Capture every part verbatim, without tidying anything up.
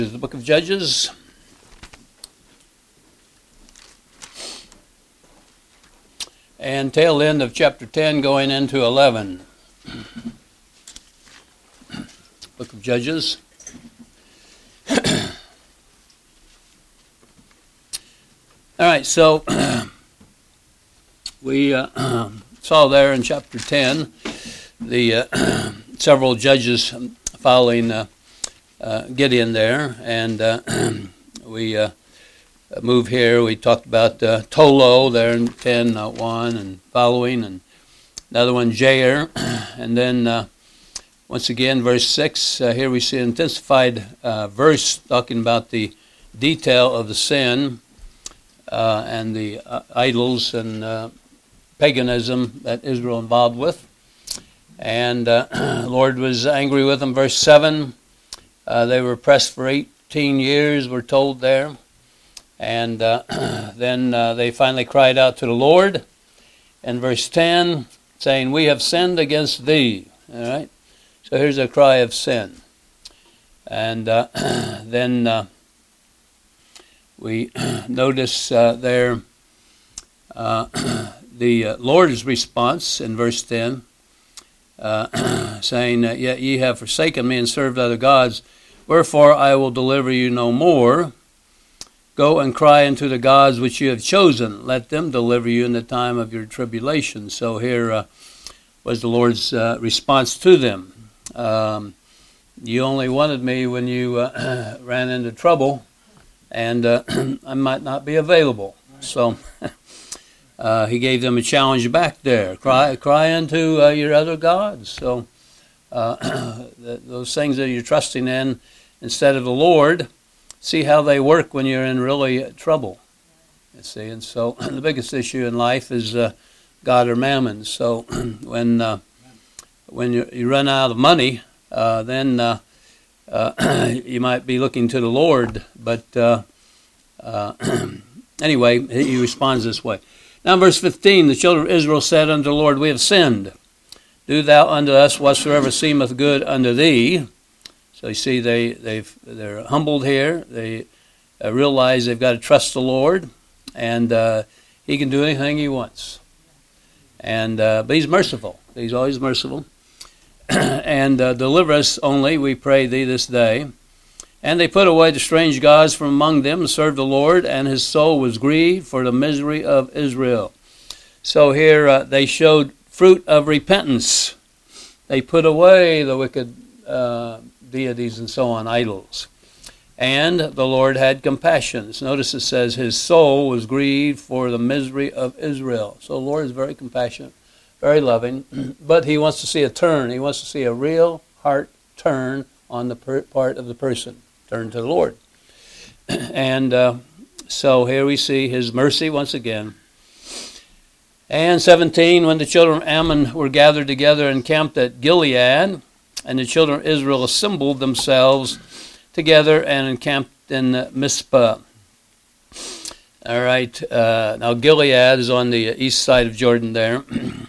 The book of Judges. And tail end of chapter ten going into eleven. Book of Judges. All right, so we uh, saw there in chapter ten the uh, several judges following uh, uh, Gideon there, and uh, we uh, move here. We talked about uh, Tolo there in ten one and following, and another one Jair, and then uh, once again verse six. Uh, here we see an intensified uh, verse talking about the detail of the sin uh, and the uh, idols and uh, paganism that Israel involved with. And uh, the Lord was angry with them. Verse seven, uh, they were oppressed for eighteen years, we're told there. And uh, then uh, they finally cried out to the Lord. And verse ten, saying, "We have sinned against thee." All right? So here's a cry of sin. And uh, then uh, we notice uh, there uh, the uh, Lord's response in verse ten. Uh, saying, "Yet ye have forsaken me and served other gods, wherefore I will deliver you no more. Go and cry unto the gods which you have chosen. Let them deliver you in the time of your tribulation." So here uh, was the Lord's uh, response to them. Um, you only wanted me when you uh, ran into trouble, and uh, I might not be available. So Uh, he gave them a challenge back there. Cry, cry unto uh, your other gods. So uh, those things that you're trusting in instead of the Lord, see how they work when you're in really trouble. You see, and so the biggest issue in life is uh, God or mammon. So when uh, when you, you run out of money, uh, then uh, uh, you might be looking to the Lord. But uh, uh, anyway, he responds this way. Now in verse fifteen, the children of Israel said unto the Lord, "We have sinned. Do thou unto us whatsoever seemeth good unto thee." So you see, they, they've, they're humbled here. They uh, realize they've got to trust the Lord, and uh, he can do anything he wants. And uh, but he's merciful. He's always merciful. and uh, deliver us only, we pray thee this day. And they put away the strange gods from among them and served the Lord, and his soul was grieved for the misery of Israel. So here uh, they showed fruit of repentance. They put away the wicked uh, deities and so on, idols. And the Lord had compassion. So notice it says his soul was grieved for the misery of Israel. So the Lord is very compassionate, very loving, but he wants to see a turn. He wants to see a real heart turn on the per- part of the person. Turn to the Lord. And uh, so here we see his mercy once again. And seventeen, when the children of Ammon were gathered together and camped at Gilead, and the children of Israel assembled themselves together and encamped in Mizpah. All right, uh, now Gilead is on the east side of Jordan there.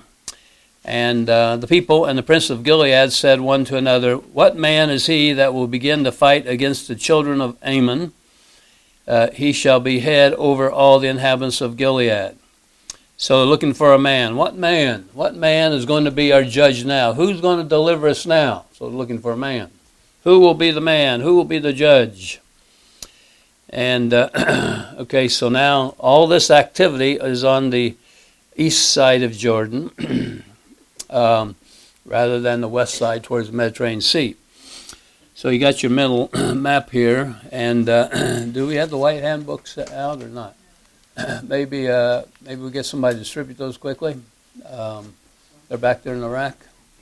And uh, the people and the prince of Gilead said one to another, "What man is he that will begin to fight against the children of Ammon? Uh, he shall be head over all the inhabitants of Gilead." So they're looking for a man. What man? What man is going to be our judge now? Who's going to deliver us now? So they're looking for a man. Who will be the man? Who will be the judge? And, uh, okay, so now all this activity is on the east side of Jordan. Um, rather than the west side towards the Mediterranean Sea. So you got your mental map here, and uh, do we have the white handbooks out or not? maybe uh, maybe we get somebody to distribute those quickly. Um, they're back there in the rack.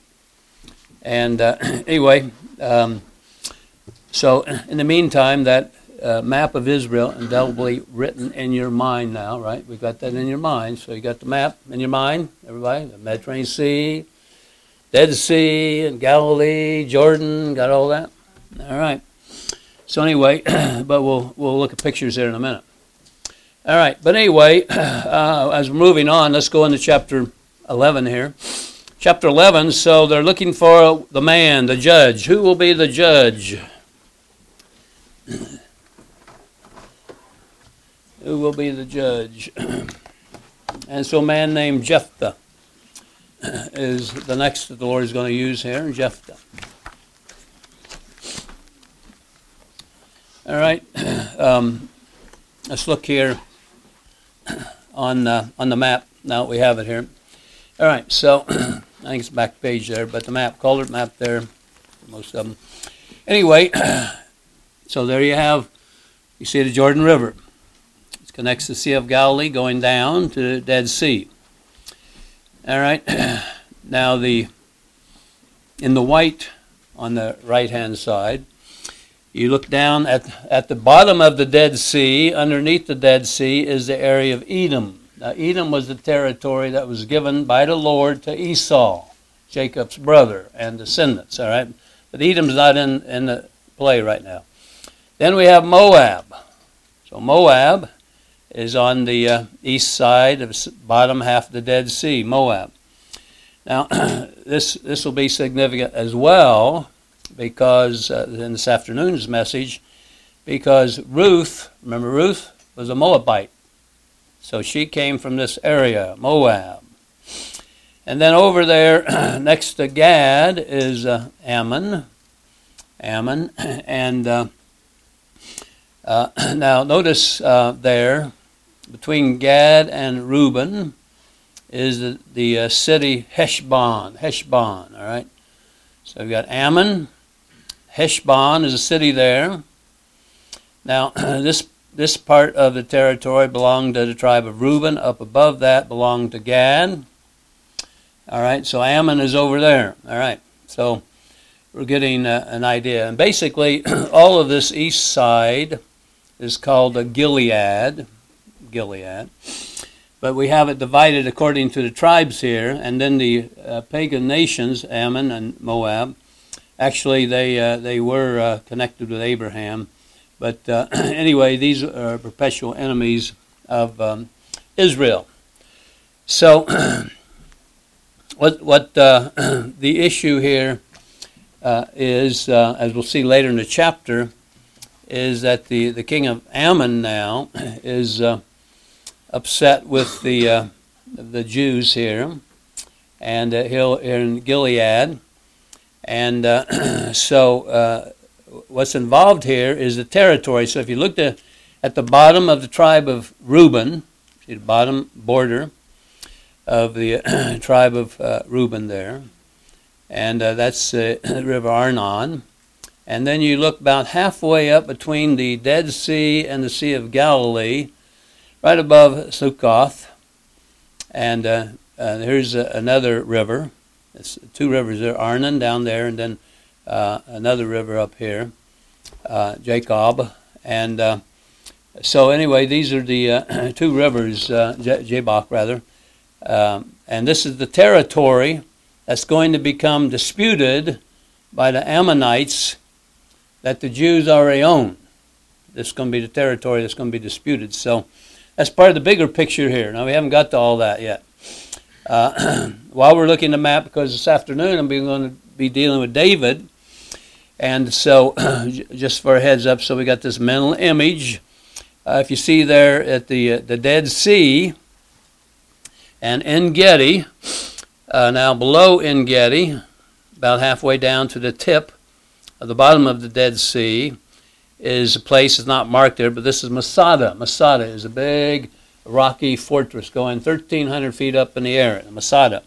And uh, anyway, um, so in the meantime, that uh, map of Israel indelibly written in your mind now, right? We've got that in your mind. So you got the map in your mind, everybody. The Mediterranean Sea, Dead Sea, and Galilee, Jordan, got all that? All right. So anyway, but we'll we'll look at pictures here in a minute. All right. But anyway, uh, as we're moving on, let's go into chapter eleven here. Chapter eleven, so they're looking for the man, the judge. Who will be the judge? Who will be the judge? And so a man named Jephthah is the next that the Lord is going to use here, Jephthah. All right, um, let's look here on uh, on the map. Now we have it here. All right, so I think it's back page there, but the map, colored map there, most of them. Anyway, so there you have, you see the Jordan River. It connects the Sea of Galilee going down to the Dead Sea. All right, now the in the white on the right-hand side, you look down at, at the bottom of the Dead Sea. Underneath the Dead Sea is the area of Edom. Now, Edom was the territory that was given by the Lord to Esau, Jacob's brother and descendants, all right? But Edom's not in, in the play right now. Then we have Moab. So Moab is on the uh, east side of the bottom half of the Dead Sea, Moab. Now, this this will be significant as well, because uh, in this afternoon's message, because Ruth, remember Ruth was a Moabite. So she came from this area, Moab. And then over there, next to Gad, is uh, Ammon. Ammon. And uh, uh, now notice uh, there, between Gad and Reuben, is the, the uh, city Heshbon. Heshbon, all right? So we've got Ammon. Heshbon is a city there. Now, this this part of the territory belonged to the tribe of Reuben. Up above that belonged to Gad. All right, so Ammon is over there. All right, so we're getting uh, an idea. And basically, all of this east side is called a Gilead. Gilead. But we have it divided according to the tribes here. And then the uh, pagan nations, Ammon and Moab, actually, they uh, they were uh, connected with Abraham, but uh, anyway, these are perpetual enemies of um, Israel. So, what what uh, the issue here uh, is, uh, as we'll see later in the chapter, is that the, the king of Ammon now is uh, upset with the uh, the Jews here, and uh, he'll in Gilead. And uh, so uh, what's involved here is the territory. So if you looked at, at the bottom of the tribe of Reuben, see the bottom border of the uh, tribe of uh, Reuben there, and uh, that's uh, the river Arnon. And then you look about halfway up between the Dead Sea and the Sea of Galilee, right above Sukkoth. And uh, uh, here's uh, another river. It's two rivers there, Arnon down there, and then uh, another river up here, uh, Jacob. And uh, so anyway, these are the uh, two rivers, uh, J- Jabbok rather. Um, and this is the territory that's going to become disputed by the Ammonites that the Jews already own. This is going to be the territory that's going to be disputed. So that's part of the bigger picture here. Now, we haven't got to all that yet. Uh, while we're looking at the map, because this afternoon I'm going to be dealing with David, and so just for a heads up, so we got this mental image. Uh, if you see there at the uh, the Dead Sea and En Gedi, uh, now below En Gedi, about halfway down to the tip of the bottom of the Dead Sea, is a place that's not marked there, but this is Masada. Masada is a big rocky fortress going thirteen hundred feet up in the air, Masada.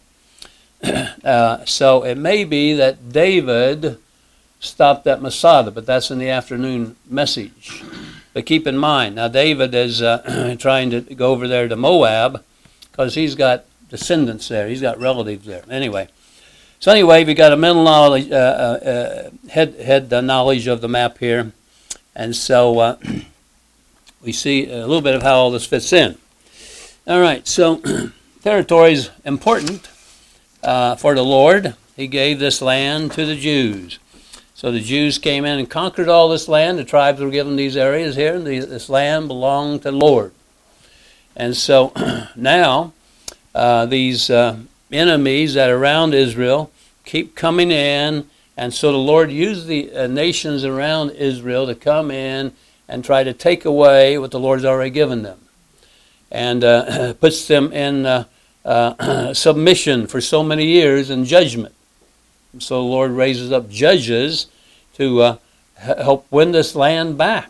uh, so it may be that David stopped at Masada, but that's in the afternoon message. But keep in mind, now David is uh, trying to go over there to Moab because he's got descendants there. He's got relatives there. Anyway, so anyway, we got a mental knowledge, uh, uh, head head uh, knowledge of the map here, and so uh, we see a little bit of how all this fits in. All right, so territory is important uh, for the Lord. He gave this land to the Jews. So the Jews came in and conquered all this land. The tribes were given these areas here, and the, this land belonged to the Lord. And so now uh, these uh, enemies that are around Israel keep coming in, and so the Lord used the uh, nations around Israel to come in and try to take away what the Lord's already given them, and uh, puts them in uh, uh, submission for so many years in judgment. So the Lord raises up judges to uh, help win this land back.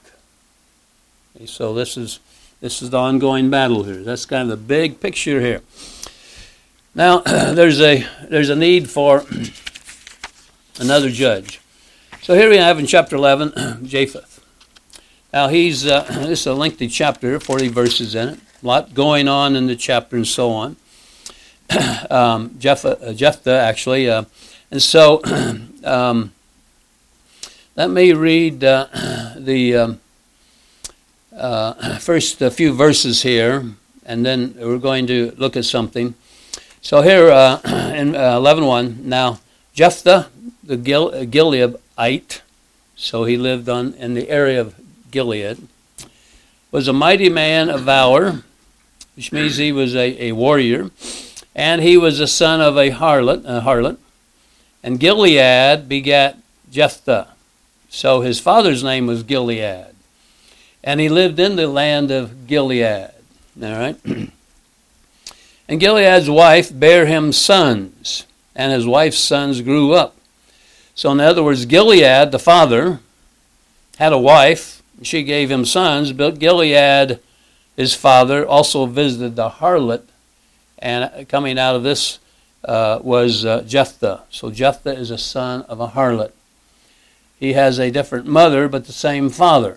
So this is this is the ongoing battle here. That's kind of the big picture here. Now there's a there's a need for another judge. So here we have in chapter eleven Japheth. Now he's uh, this is a lengthy chapter, forty verses in it. A lot going on in the chapter and so on. um, Jephthah, uh, Jephthah actually, uh, and so um, let me read uh, the um, uh, first a few verses here, and then we're going to look at something. So here uh, in uh, eleven one, now Jephthah the Gil- Gileadite, so he lived on in the area of Gilead, was a mighty man of valor, which means he was a, a warrior, and he was the son of a harlot, a harlot, and Gilead begat Jephthah. So his father's name was Gilead, and he lived in the land of Gilead. All right. And Gilead's wife bare him sons, and his wife's sons grew up. So in other words, Gilead, the father, had a wife. She gave him sons, but Gilead, his father, also visited the harlot, and coming out of this uh, was uh, Jephthah. So Jephthah is a son of a harlot. He has a different mother, but the same father.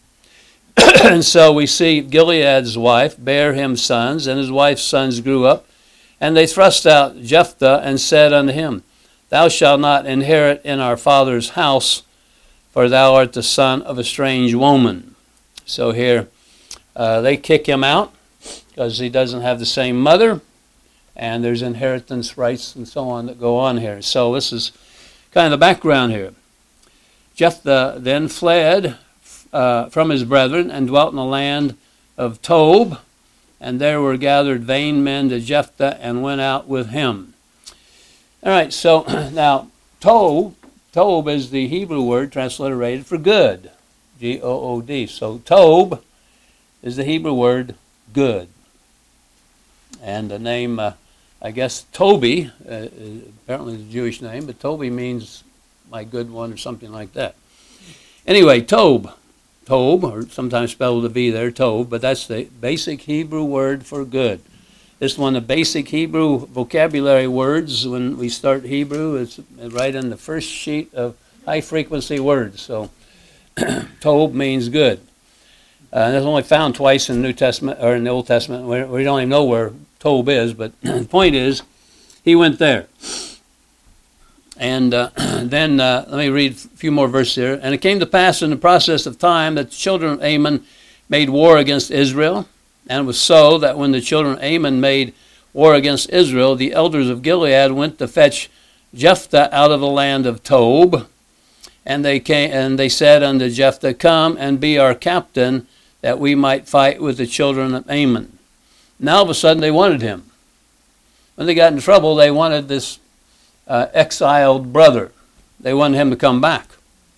And so we see Gilead's wife bare him sons, and his wife's sons grew up. And they thrust out Jephthah and said unto him, Thou shalt not inherit in our father's house, for thou art the son of a strange woman. So here uh, they kick him out because he doesn't have the same mother, and there's inheritance rights and so on that go on here. So this is kind of the background here. Jephthah then fled uh, from his brethren and dwelt in the land of Tob, and there were gathered vain men to Jephthah and went out with him. All right, so now Tob, Tob is the Hebrew word transliterated for good, G O O D. So Tob is the Hebrew word good. And the name, uh, I guess, Toby, uh, apparently is a Jewish name, but Toby means my good one or something like that. Anyway, Tob, Tob, or sometimes spelled with a V there, Tob, but that's the basic Hebrew word for good. This one of the basic Hebrew vocabulary words. When we start Hebrew, it's right in the first sheet of high-frequency words. So Tob means good. Uh, and it's only found twice in the New Testament or in the Old Testament. We, we don't even know where Tob is, but the point is, he went there. And uh, then uh, let me read a few more verses here. And it came to pass in the process of time that the children of Ammon made war against Israel. And it was so that when the children of Ammon made war against Israel, the elders of Gilead went to fetch Jephthah out of the land of Tob. And they came, and they said unto Jephthah, Come and be our captain, that we might fight with the children of Ammon. Now all of a sudden they wanted him. When they got in trouble, they wanted this uh, exiled brother. They wanted him to come back.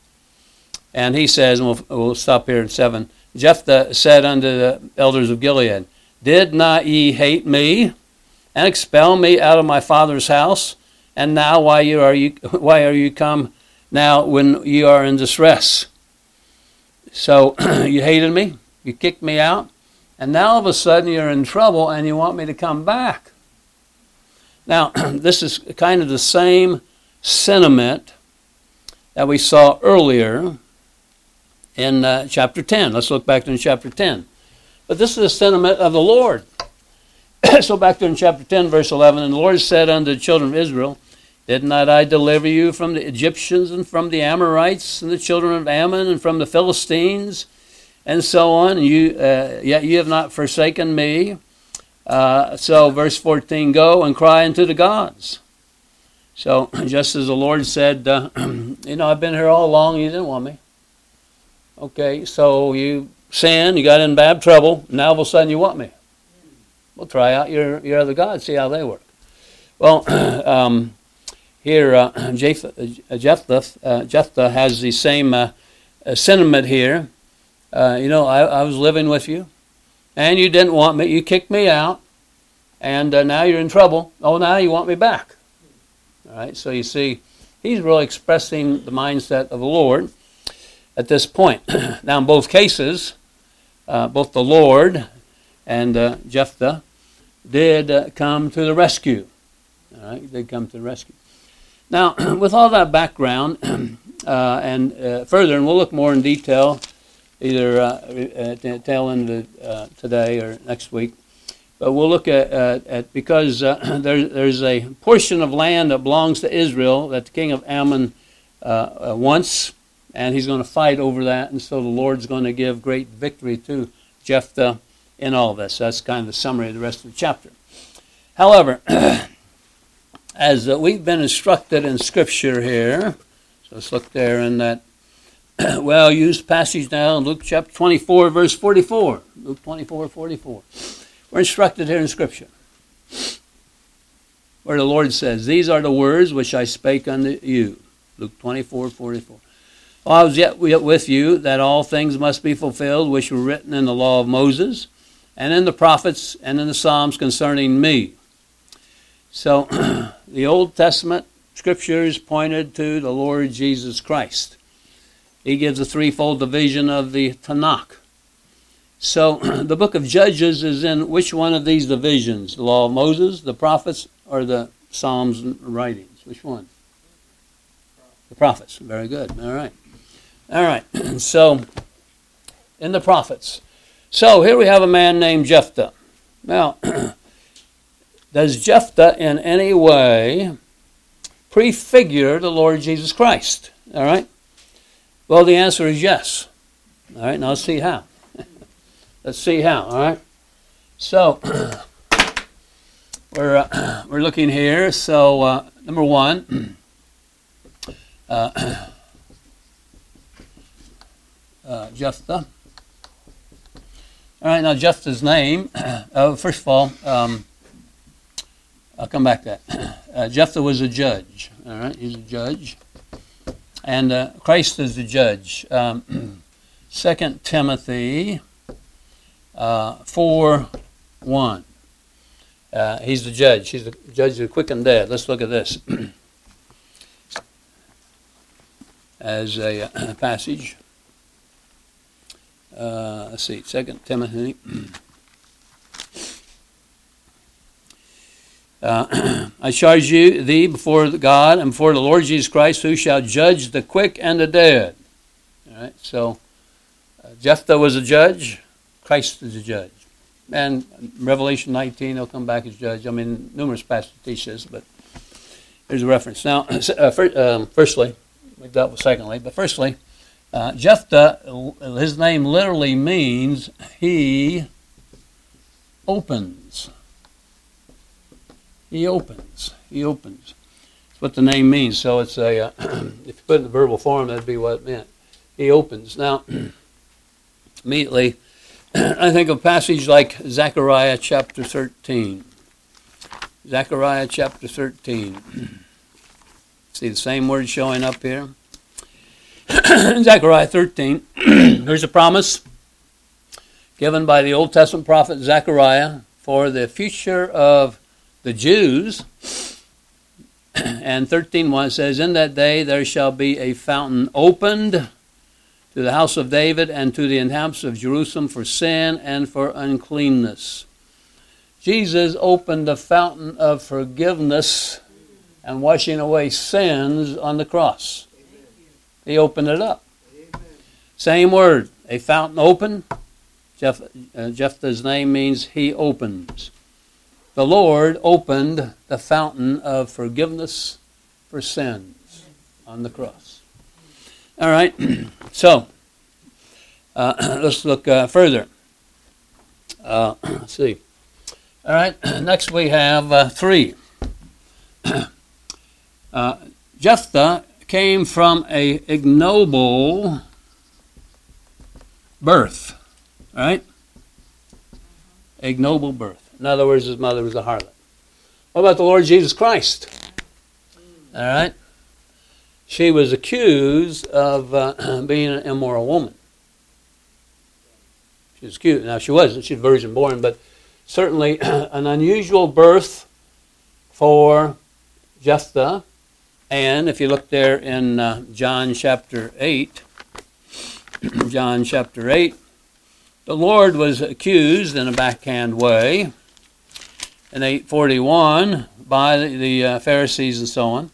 And he says, and we'll, we'll stop here at seven, Jephthah said unto the elders of Gilead, Did not ye hate me, and expel me out of my father's house? And now why you are you why are you come now when you are in distress? So you hated me, you kicked me out, and now all of a sudden you're in trouble and you want me to come back. Now, this is kind of the same sentiment that we saw earlier in uh, chapter ten. Let's look back to chapter ten. But this is the sentiment of the Lord. So back to in chapter ten, verse eleven, And the Lord said unto the children of Israel, Did not I deliver you from the Egyptians and from the Amorites and the children of Ammon and from the Philistines and so on? And you, uh, yet you have not forsaken me. Uh, so verse fourteen, Go and cry unto the gods. So just as the Lord said, uh, you know, I've been here all along, you didn't want me. Okay, so you sinned, you got in bad trouble, now all of a sudden you want me. We'll try out your, your other gods, see how they work. Well, um, here uh, Jephthah, uh, Jephthah, uh, Jephthah has the same uh, uh, sentiment here, Uh, you know, I, I was living with you, and you didn't want me. You kicked me out, and uh, now you're in trouble. Oh, now you want me back. All right, so you see, he's really expressing the mindset of the Lord at this point. Now, in both cases, uh, both the Lord and uh, Jephthah did uh, come to the rescue. All right, did come to the rescue. Now, with all that background, uh, and uh, further, and we'll look more in detail, either uh, at the tail end of uh, today or next week, but we'll look at, uh, at because uh, there, there's a portion of land that belongs to Israel that the king of Ammon uh, uh, wants, and he's going to fight over that, and so the Lord's going to give great victory to Jephthah in all this. That's kind of the summary of the rest of the chapter. However, as uh, we've been instructed in Scripture here, so let's look there in that well-used passage now in Luke chapter twenty-four, verse forty-four. Luke twenty-four, forty-four. We're instructed here in Scripture, where the Lord says, "These are the words which I spake unto you." Luke twenty-four, forty-four. "While I was yet with you, that all things must be fulfilled, which were written in the law of Moses, and in the prophets, and in the Psalms concerning me." So, the Old Testament Scriptures pointed to the Lord Jesus Christ. He gives a threefold division of the Tanakh. So, the book of Judges is in which one of these divisions? The law of Moses, the prophets, or the Psalms and writings? Which one? The prophets. Very good. All right. All right. So, in the prophets. So, here we have a man named Jephthah. Now, does Jephthah in any way prefigure the Lord Jesus Christ? All right? Well, the answer is yes. All right, now let's see how. Let's see how, all right? So, we're, uh, we're looking here. So, uh, number one, uh, uh, Jephthah. All right, now Jephthah's name, uh, first of all, um, I'll come back to that. Uh, Jephthah was a judge. All right, he's a judge. And uh, Christ is the judge. Um, Second Timothy uh, four one. Uh, he's the judge. He's the judge of the quick and dead. Let's look at this as a uh, passage. Uh, let's see, Second Timothy. Uh, I charge you, thee, before God and before the Lord Jesus Christ, who shall judge the quick and the dead. All right, so uh, Jephthah was a judge. Christ is a judge. And Revelation nineteen, he'll come back as judge. I mean, numerous passages teach this, but there's a reference. Now, uh, for, um, firstly, we dealt with secondly, but firstly, uh, Jephthah, his name literally means he opens. He opens. He opens. That's what the name means. So it's a, uh, if you put it in the verbal form, that'd be what it meant. He opens. Now, immediately, I think of a passage like Zechariah chapter thirteen. Zechariah chapter thirteen. See the same word showing up here? Zechariah thirteen. Here's a promise given by the Old Testament prophet Zechariah for the future of the Jews. And thirteen one says, "In that day there shall be a fountain opened to the house of David and to the inhabitants of Jerusalem for sin and for uncleanness." Jesus opened the fountain of forgiveness and washing away sins on the cross. He opened it up. Same word, a fountain open. Jeph, uh, Jephthah's name means he opens. The Lord opened the fountain of forgiveness for sins on the cross. All right, so uh, let's look uh, further. Uh, let's see. All right, next we have uh, three. uh, Jephthah came from a ignoble birth, right? Ignoble birth. In other words, his mother was a harlot. What about the Lord Jesus Christ? All right. She was accused of uh, being an immoral woman. She was cute. Now, she wasn't. She was virgin born, but certainly an unusual birth for Jephthah. And if you look there in uh, John chapter eight, John chapter eight, the Lord was accused in a backhand way in eight forty-one by the, the uh, Pharisees and so on.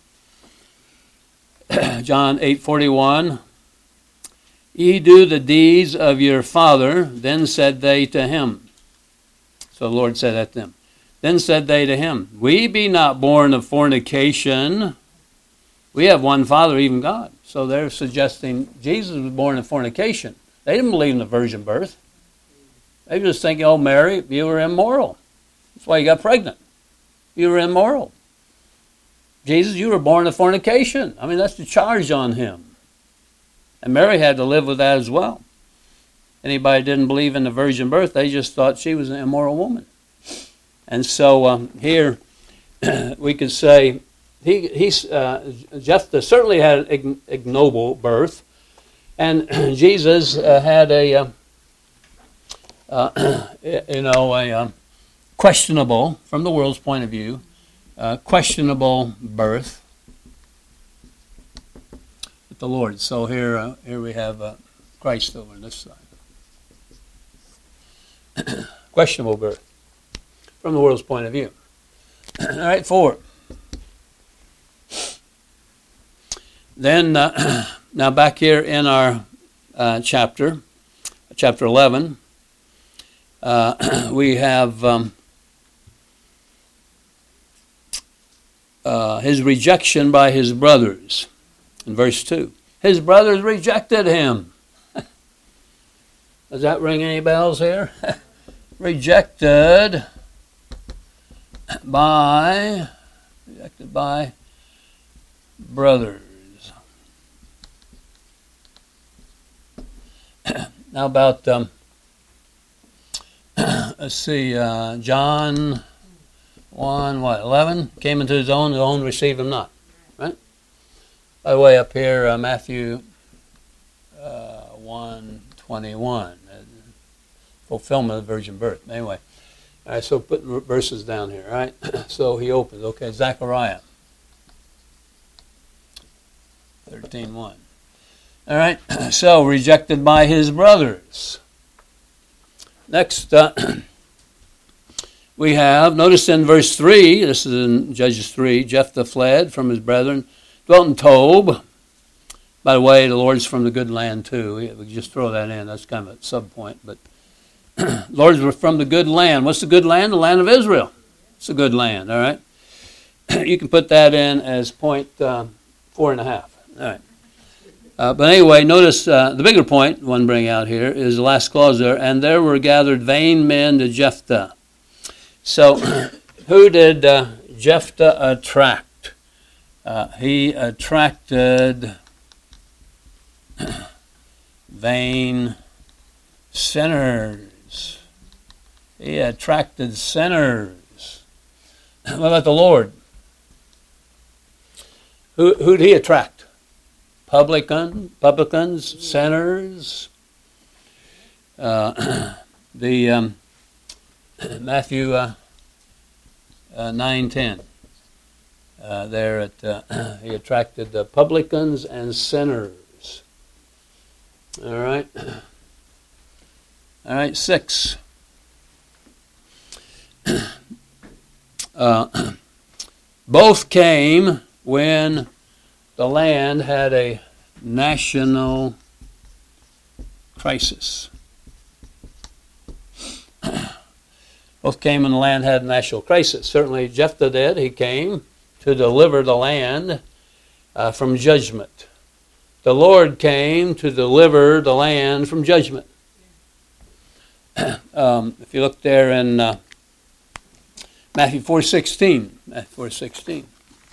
John eight forty-one, ye do the deeds of your father. Then said they to him. So the Lord said that to them. Then said they to him, we be not born of fornication. We have one Father, even God. So they're suggesting Jesus was born of fornication. They didn't believe in the virgin birth. They were just thinking, oh, Mary, you were immoral. That's why you got pregnant. You were immoral. Jesus, you were born of fornication. I mean, that's the charge on him. And Mary had to live with that as well. Anybody didn't believe in the virgin birth, they just thought she was an immoral woman. And so um, here we could say he he's uh, Jephthah certainly had an ignoble birth, and Jesus uh, had a uh, uh, you know a uh, questionable, from the world's point of view, uh, questionable birth with the Lord. So here uh, here we have uh, Christ over on this side. Questionable birth from the world's point of view. All right, four. Then, uh, now back here in our uh, chapter, chapter eleven, uh, we have um, uh, his rejection by his brothers. In verse two, his brothers rejected him. Does that ring any bells here? Rejected by, rejected by brothers. Now about, um, let's see, uh, John one, what, eleven? Came into his own, his own received him not. Right? By the way, up here, uh, Matthew uh, one twenty-one. Fulfillment of the virgin birth. Anyway, all right, so putting verses down here, all right? So he opens, okay, Zechariah thirteen one. All right, so rejected by his brothers. Next, uh, we have, notice in verse three, this is in Judges three, Jephthah fled from his brethren, dwelt in Tob. By the way, the Lord's from the good land too. We, we just throw that in, that's kind of a sub-point, but Lords were from the good land. What's the good land? The land of Israel. It's a good land, all right? You can put that in as point uh, four and a half. All right. Uh, but anyway, notice uh, the bigger point one bring out here is the last clause there, and there were gathered vain men to Jephthah. So who did uh, Jephthah attract? Uh, he attracted vain sinners. He attracted sinners. What about the Lord? Who who did he attract? Publican, publicans, sinners. Uh, the um, Matthew uh, uh, nine ten. Uh, there, at uh, he attracted the publicans and sinners. All right. All right, six. Uh, both came when the land had a national crisis. Both came when the land had a national crisis. Certainly Jephthah did. He came to deliver the land uh, from judgment. The Lord came to deliver the land from judgment. Um, if you look there in uh, Matthew four sixteen, Matthew four sixteen.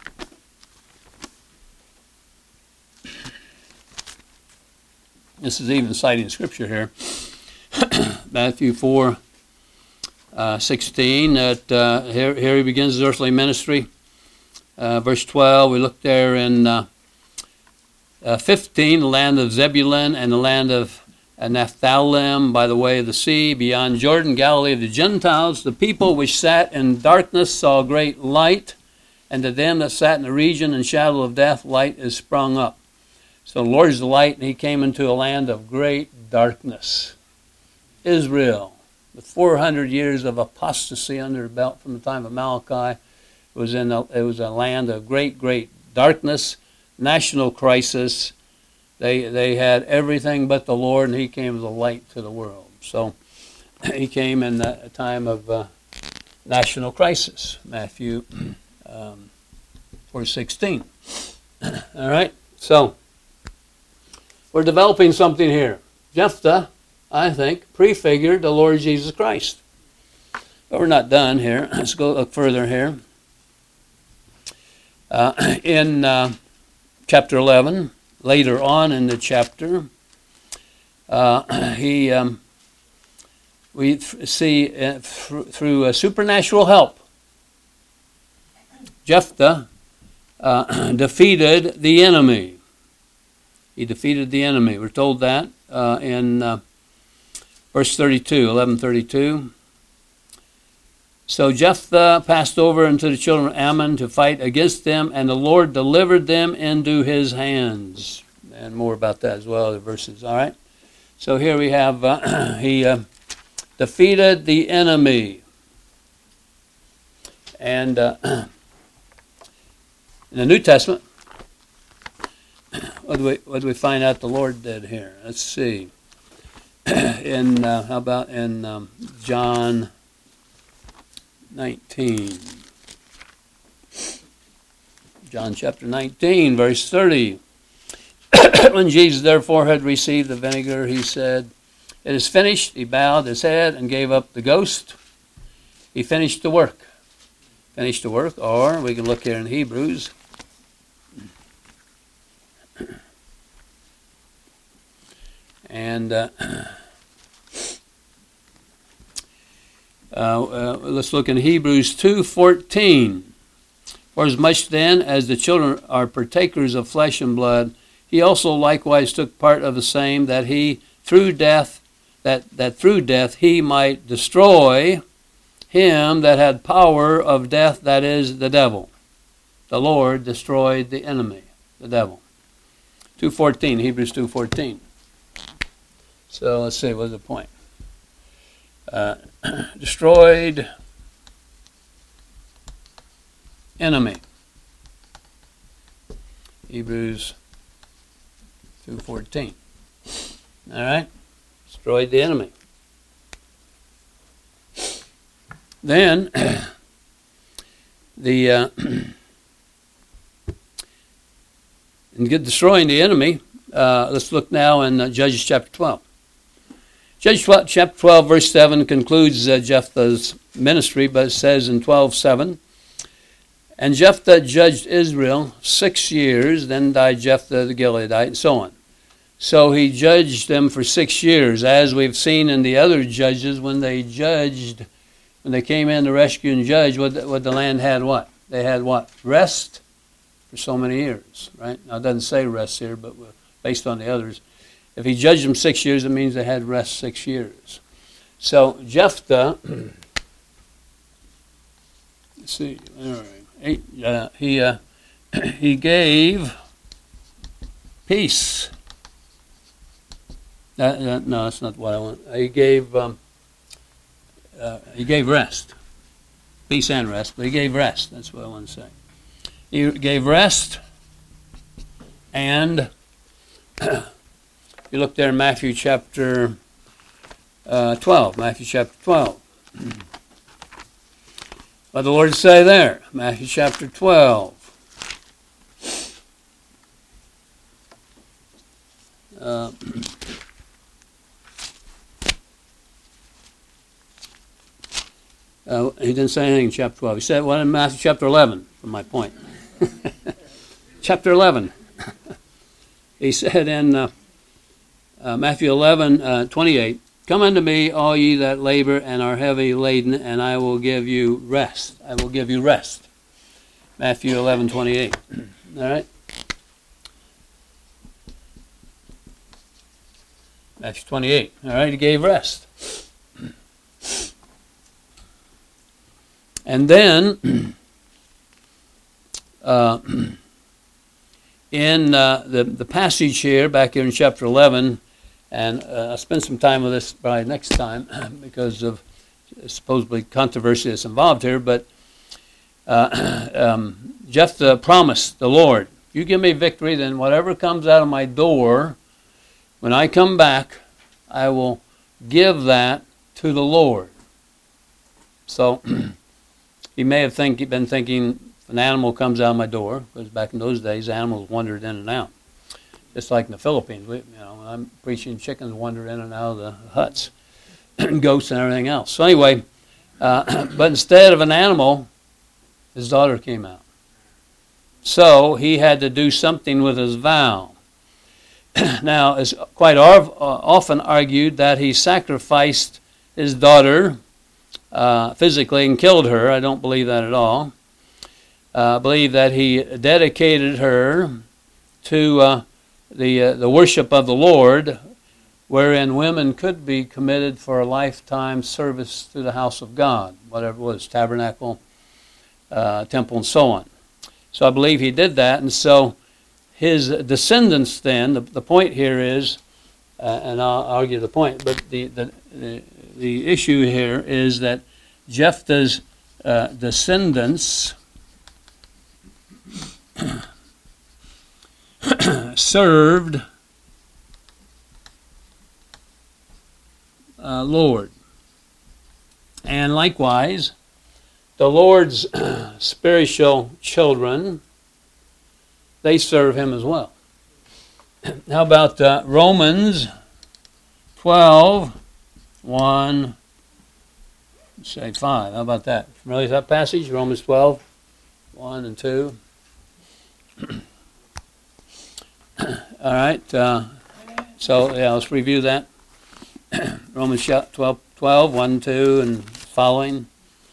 This is even citing scripture here. Matthew four sixteen. That uh, here, here he begins his earthly ministry. Uh, verse twelve. We look there in uh, uh, fifteen, the land of Zebulun and the land of Naphthalim by the way of the sea, beyond Jordan, Galilee of the Gentiles. The people which sat in darkness saw great light, and to them that sat in the region and shadow of death, light is sprung up. So the Lord is the light, and he came into a land of great darkness. Israel, with four hundred years of apostasy under the belt from the time of Malachi, was in a, it was a land of great, great darkness, national crisis. They they had everything but the Lord, and he came as a light to the world. So he came in a time of uh, national crisis, Matthew um, four sixteen. All right, so we're developing something here. Jephthah, I think, prefigured the Lord Jesus Christ. But we're not done here. Let's go look further here. Uh, in uh, chapter eleven, later on in the chapter, uh, he um, we th- see uh, th- through uh, supernatural help, Jephthah uh, defeated the enemy. He defeated the enemy. We're told that uh, in uh, verse thirty-two, eleven thirty-two. So Jephthah passed over into the children of Ammon to fight against them, and the Lord delivered them into his hands. And more about that as well, the verses. All right. So here we have, uh, he uh, defeated the enemy. And uh, in the New Testament, what do we what do we find out the Lord did here? Let's see. In uh, how about in um, John nineteen. John chapter nineteen, verse thirty. When Jesus therefore had received the vinegar, he said, "It is finished." He bowed his head and gave up the ghost. He finished the work. Finished the work, or we can look here in Hebrews. And uh, Uh, uh, let's look in Hebrews two fourteen. For as much then as the children are partakers of flesh and blood, he also likewise took part of the same, that he through death, that, that through death he might destroy him that had power of death, that is, the devil. The Lord destroyed the enemy, the devil. two fourteen, Hebrews two fourteen. So let's see, what's the point? Uh, destroyed enemy. Hebrews two fourteen. All right? Destroyed the enemy. Then, the uh, in get destroying the enemy, uh, let's look now in uh, Judges chapter twelve. Judges chapter twelve, verse seven concludes uh, Jephthah's ministry, but it says in twelve seven, and Jephthah judged Israel six years, then died Jephthah the Gileadite, and so on. So he judged them for six years, as we've seen in the other judges, when they judged, when they came in to rescue and judge, what the, what the land had what? They had what? Rest for so many years, right? Now it doesn't say rest here, but based on the others. If he judged them six years, it means they had rest six years. So Jephthah, let's see, all right, he uh, he, uh, he gave peace. Uh, uh, no, that's not what I want. He gave um, uh, he gave rest, peace and rest. But he gave rest. That's what I want to say. He gave rest, and you look there in Matthew chapter uh, twelve. Matthew chapter twelve. What did the Lord say there? Matthew chapter twelve. Uh, uh, he didn't say anything in chapter twelve. He said one in Matthew chapter eleven, from my point. Chapter eleven. He said in uh, uh, Matthew eleven, uh, twenty-eight, "Come unto me, all ye that labor and are heavy laden, and I will give you rest." I will give you rest. Matthew eleven, twenty-eight. All right? Matthew twenty-eight. All right, he gave rest. And then, uh, in uh, the, the passage here, back here in chapter eleven, and uh, I'll spend some time with this probably next time because of supposedly controversy that's involved here, but uh, um, Jephthah promised the Lord, you give me victory, then whatever comes out of my door, when I come back, I will give that to the Lord. So he may have think, been thinking, if an animal comes out of my door, because back in those days, animals wandered in and out. Just like in the Philippines, we, you know, when I'm preaching, chickens wander in and out of the huts, and goats and everything else. So anyway, uh, but instead of an animal, his daughter came out. So he had to do something with his vow. Now, it's quite often argued that he sacrificed his daughter uh, physically and killed her. I don't believe that at all. Uh, I believe that he dedicated her to uh, the uh, the worship of the Lord, wherein women could be committed for a lifetime service to the house of God, whatever it was, tabernacle, uh, temple, and so on. So I believe he did that, and so his descendants then, the, the point here is, uh, and I'll argue the point, but the, the, the, the issue here is that Jephthah's uh, descendants served uh, Lord. And likewise, the Lord's spiritual children, they serve him as well. How about uh, Romans twelve, one, say five. How about that? Familiar with that passage? Romans twelve, one and two. All right. Uh, so, yeah, let's review that. Romans twelve, twelve, one, two, and following.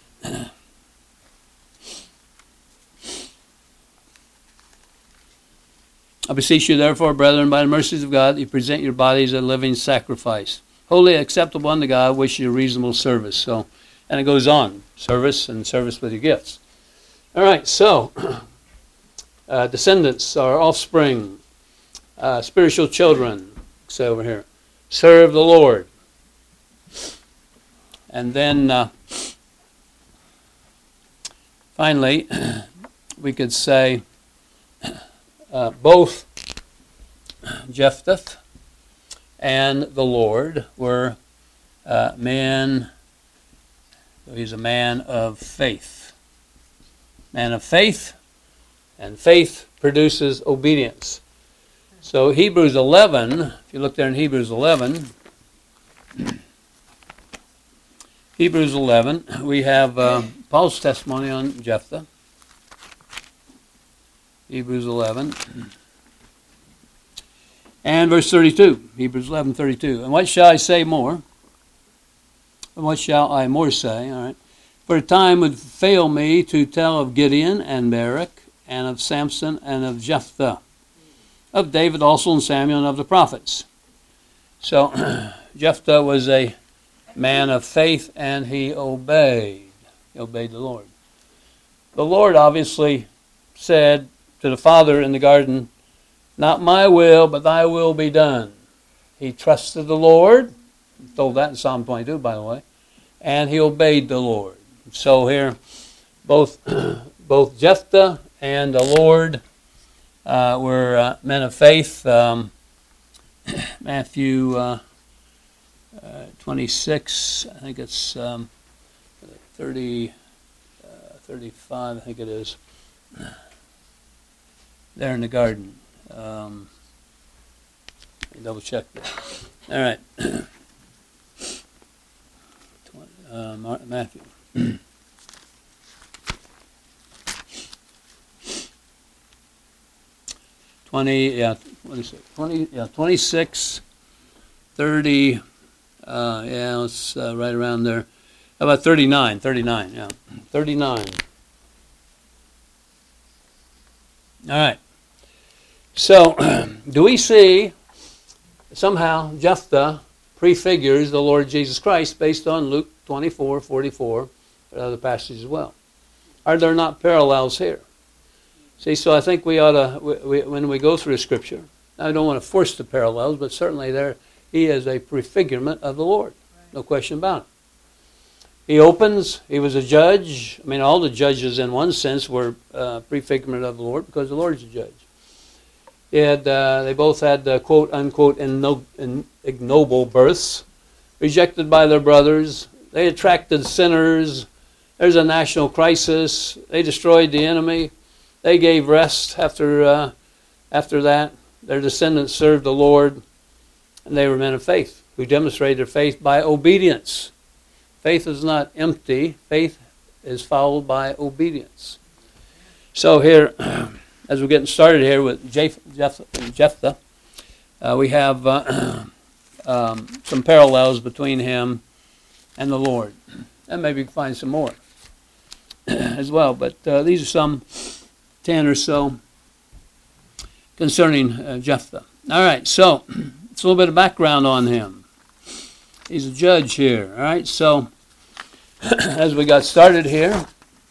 I beseech you, therefore, brethren, by the mercies of God, that you present your bodies a living sacrifice, wholly acceptable unto God, which is your reasonable service. So, and it goes on, service and service with your gifts. All right, so, uh, descendants are offspring, uh, spiritual children, say over here, serve the Lord. And then, uh, finally, we could say, Uh, both Jephthah and the Lord were uh, men, he's a man of faith. Man of faith, and faith produces obedience. So Hebrews eleven, if you look there in Hebrews eleven, Hebrews eleven, we have uh, Paul's testimony on Jephthah. Hebrews eleven. And verse thirty-two. Hebrews eleven, thirty-two. And what shall I say more? And what shall I more say? All right. For time would fail me to tell of Gideon and Barak, and of Samson and of Jephthah, of David also and Samuel and of the prophets. So Jephthah was a man of faith, and he obeyed. He obeyed the Lord. The Lord obviously said to the Father in the garden, not my will, but thy will be done. He trusted the Lord. He told that in Psalm twenty-two, by the way. And he obeyed the Lord. So here, both both Jephthah and the Lord uh, were uh, men of faith. Um, Matthew uh, uh, twenty-six, I think it's um, thirty, uh, thirty-five, I think it is. There in the garden. Um, let me double check that. All right. uh, Matthew. Twenty, yeah, what is it? Twenty, yeah, twenty-six, thirty. Uh, yeah, it's uh, right around there. How about thirty-nine? Thirty-nine, yeah, thirty-nine. All right. So, do we see somehow Jephthah prefigures the Lord Jesus Christ based on Luke twenty-four forty-four and other passages as well. Are there not parallels here? See, so I think we ought to, we, we, when we go through Scripture, I don't want to force the parallels, but certainly there he is a prefigurement of the Lord. No question about it. He opens, he was a judge. I mean, all the judges in one sense were uh, prefigurement of the Lord because the Lord's a judge. He had, uh, they both had, uh, quote, unquote, igno- ignoble births, rejected by their brothers. They attracted sinners. There's a national crisis. They destroyed the enemy. They gave rest after, uh, after that. Their descendants served the Lord, and they were men of faith who demonstrated their faith by obedience. Faith is not empty. Faith is followed by obedience. So here, as we're getting started here with Jephthah, uh, we have uh, um, some parallels between him and the Lord. And maybe we can find some more as well. But uh, these are some ten or so concerning uh, Jephthah. All right, so it's a little bit of background on him. He's a judge here. All right, so as we got started here,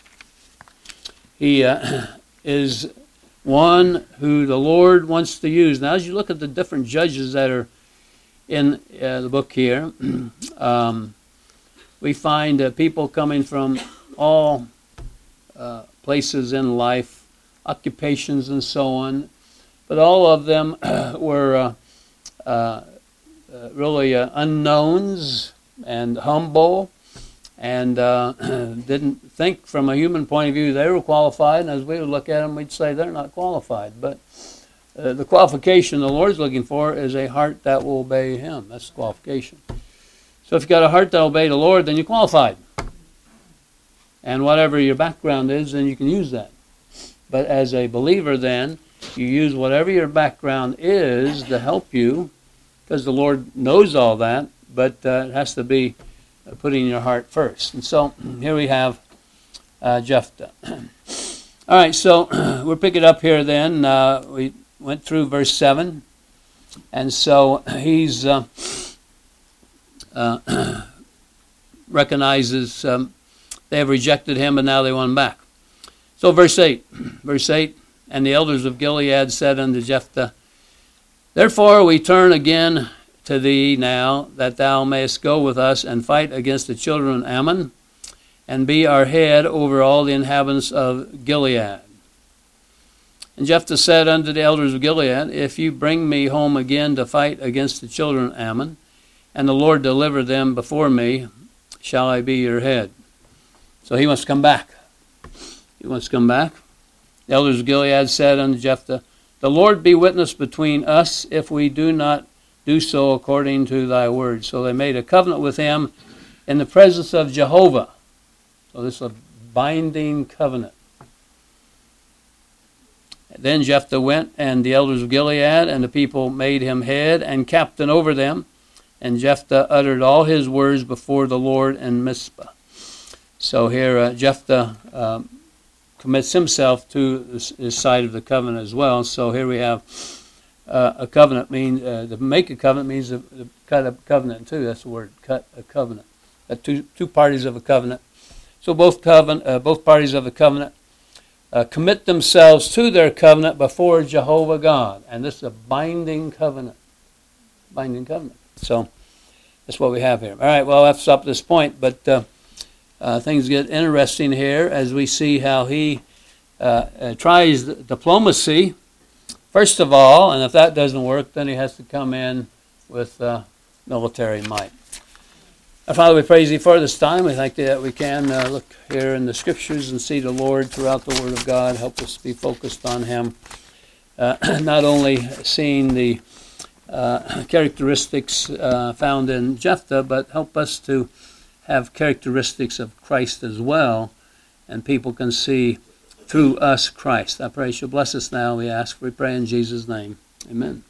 he uh, is one who the Lord wants to use. Now, as you look at the different judges that are in uh, the book here, um, we find uh, people coming from all uh, places in life, occupations and so on, but all of them were uh, uh, uh, really uh, unknowns and humble, and uh, didn't think from a human point of view they were qualified, and as we would look at them, we'd say they're not qualified. But uh, the qualification the Lord's looking for is a heart that will obey Him. That's the qualification. So if you've got a heart that will obey the Lord, then you're qualified. And whatever your background is, then you can use that. But as a believer then, you use whatever your background is to help you, because the Lord knows all that, but uh, it has to be putting your heart first. And so here we have uh, Jephthah. All right, so we'll pick it up here then. Uh, we went through verse seven. And so he's uh, uh, recognizes um, they have rejected him, and now they want him back. So verse eight. Verse eight, and the elders of Gilead said unto Jephthah, therefore we turn again to thee now, that thou mayest go with us and fight against the children of Ammon, and be our head over all the inhabitants of Gilead. And Jephthah said unto the elders of Gilead, if you bring me home again to fight against the children of Ammon, and the Lord deliver them before me, shall I be your head. So he wants to come back. He wants to come back. The elders of Gilead said unto Jephthah, the Lord be witness between us if we do not do so according to thy word. So they made a covenant with him in the presence of Jehovah. So this is a binding covenant. Then Jephthah went, and the elders of Gilead and the people made him head and captain over them. And Jephthah uttered all his words before the Lord in Mizpah. So here uh, Jephthah um, commits himself to this, this side of the covenant as well. So here we have uh, a covenant. Means uh, to make a covenant means to, to cut a covenant in two. That's the word, cut a covenant. Uh, two two parties of a covenant. So both covenant, uh, both parties of the covenant uh, commit themselves to their covenant before Jehovah God, and this is a binding covenant. Binding covenant. So that's what we have here. All right. Well, that's up to this point, but. Uh, Uh, things get interesting here as we see how he uh, uh, tries diplomacy, first of all, and if that doesn't work, then he has to come in with uh, military might. Our Father, we praise Thee for this time. We thank Thee that we can uh, look here in the Scriptures and see the Lord throughout the Word of God. Help us to be focused on Him, uh, not only seeing the uh, characteristics uh, found in Jephthah, but help us to have characteristics of Christ as well, and people can see through us Christ. I pray you'll bless us now, we ask, we pray in Jesus' name. Amen.